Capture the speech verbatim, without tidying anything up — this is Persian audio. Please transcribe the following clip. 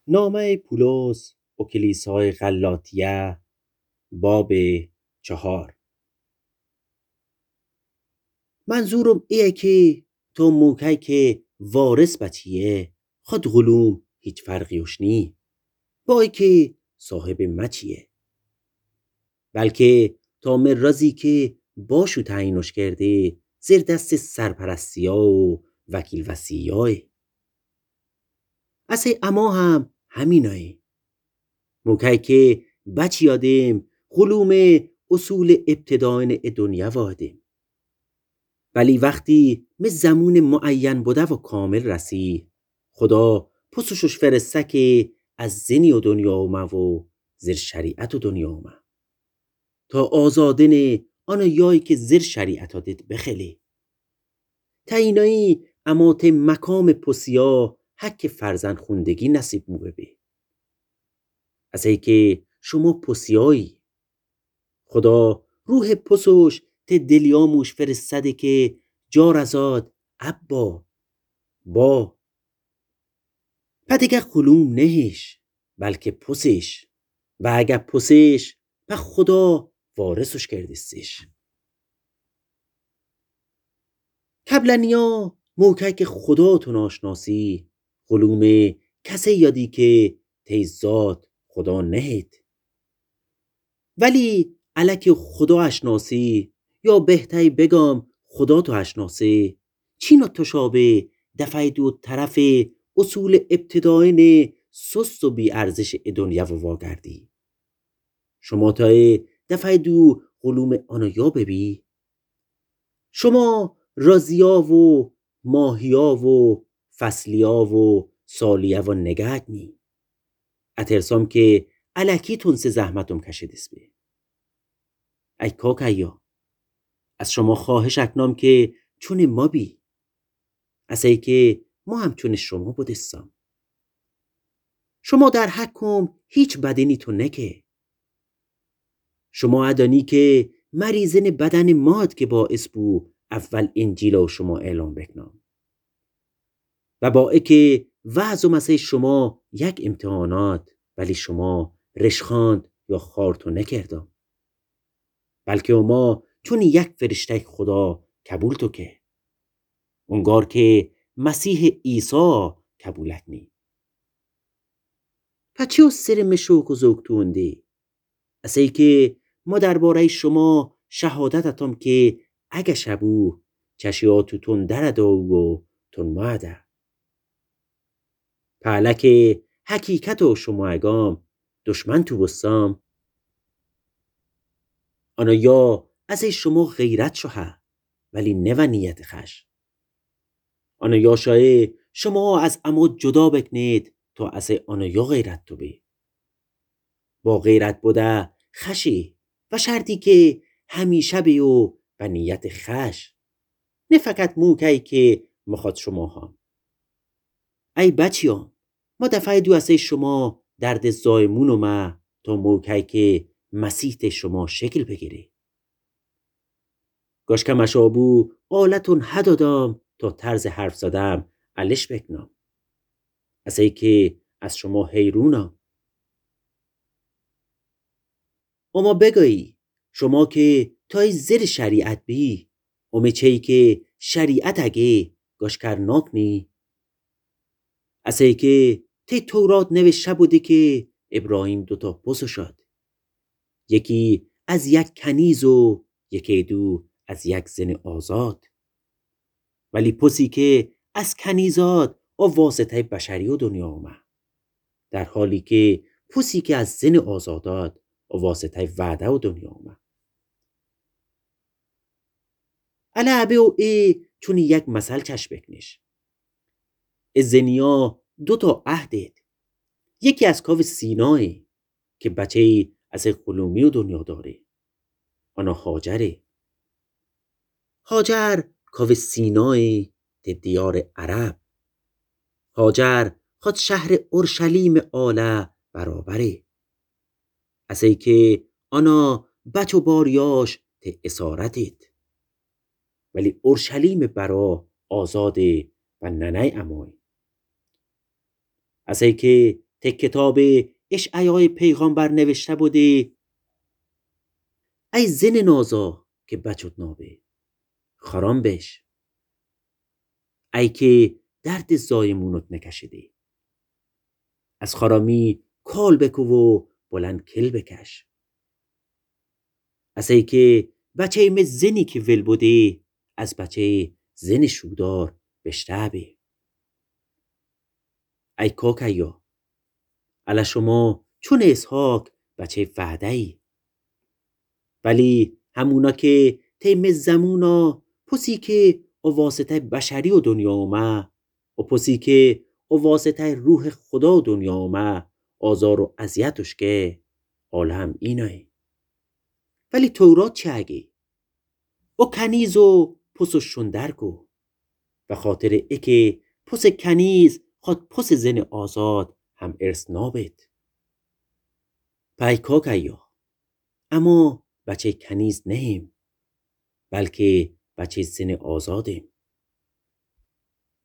نامه پولس و کلیسای غلاطیه باب چهار. منظورم ایه که تو موقعی که وارث بچیه خود غلوم هیچ فرقی وش نی با ای که صاحب مچیه، بلکه تا مرازی که باشو تعیینش کرده زیر دست سرپرستیا و وکیل وصیای اصلا اما هم همینایی. موقعی که بچی آدم غلوم اصول ابتداین دنیا وادم، ولی وقتی می زمون معین بوده و کامل رسی خدا پسوشش فرسته که از زنی و دنیا اومه و زیر شریعت و دنیا اومه تا آزادن آن یایی که زیر شریعت دید بخلی تا اینایی اما ته مقام پسیا حق فرزند خوندگی نصیب مو ببی. از ای که شما پسیایی خدا روح پسوش ته دلیاموش فرستده که جار ازاد ابا با پا دیگه خلوم نهیش بلکه پسش و اگه پسش پا خدا وارثش کردستش. قبلنیا موقعی که خدا تو ناشناسی غلوم کسی یادی که تیزاد خدا نهید، ولی الک خدا اشناسی یا بهتری بگم خدا تو اشناسی چینا تشابه دفعه دو طرف اصول ابتداین سست و بی ارزش دنیا و واگردی شما تا دفعه دو غلوم آنیا ببی. شما رازیا و ماهیا و فصلیا و سالیا و نگهت نی اترسام که الکی تونس زحمتم کشیدس بی. ای کاکایا از شما خواهش اکنام که چون ما بی از ای که ما هم چون شما بودستم. شما در حکم هیچ بدنی تو نکه. شما ادانی که مریضن بدن ماد که باعث بو اول انجیل و شما اعلام بکنم و با ای که وعظ و مسیح شما یک امتحانات ولی شما رشخاند یا خارتو نکردم، بلکه ما چون یک فرشته خدا قبول تو که اونگار که مسیح عیسی قبولت نی. پس چیو سر مشوک و زوک تونده از ای که ما درباره شما شهادت اتم که اگه شبو چشیاتو تون درده و تون ماده پهلک حقیقت شما اگام دشمن تو بستم آنا یا از شما غیرت شوه ولی نه نیت خش آنا یا شاه شما از اما جدا بکنید تا از آنا یا غیرت تو بی با غیرت بوده خشی و شرطی که همیشه بی و و نیت خش نه فقط موقعی که مخواد شما هم. ای بچیان ما دفعه دو از شما درد زایمون و ما تا موقعی که مسیح شما شکل بگیری گاش که مشابو آلتون هدادم تا طرز حرف زدم علش بکنم از ای که از شما حیرونم. اما بگویی شما که تای زیر شریعت بی اما چهی که شریعت اگه گاش کرناک نی از ای که تی تورات نوشته بوده که ابراهیم دوتا پسو شد یکی از یک کنیز و یکی دو از یک زن آزاد، ولی پسی که از کنیزاد و واسطه بشری و دنیا اومد در حالی که پسی که از زن آزاداد و واسطه وعده و دنیا اومد. علاوه او ای چون یک مثل چشم بکنش از زنیا دو تا عهدید یکی از کاو سینای که بچه از غلومی و دنیا داره آنا هاجره. هاجر کاو سینای ده دیار عرب هاجر خود شهر اورشلیم آله برابره از ای که آنا بچو باریاش ته اسارتید ولی اورشلیم برا آزاده و ننه امای از ای که ته کتاب اشعیای پیغامبر نوشته بوده ای زن نازا که بچت نابه خرام بش، ای که درد زایمونت نکشیده، از خرامی کال بکو و بلند کل بکش. از ای که بچه ایم زنی که ول بوده، از بچه زن شودار بشتابه. ای کاکیا، علا شما چون اسحاق بچه فهده ای، ولی همونا که تیم زمونا پسی که او واسطه بشری و دنیا اومه و پسی که او واسطه روح خدا دنیا اومه آزار و اذیتش که حال هم اینه. ولی تورات چه اگه؟ او کنیز و پس شندر کو و خاطر ای که پس کنیز خود پس زن آزاد هم ارث نابد. پای کاکیا، اما بچه کنیز نیم بلکه بچه زن آزادیم.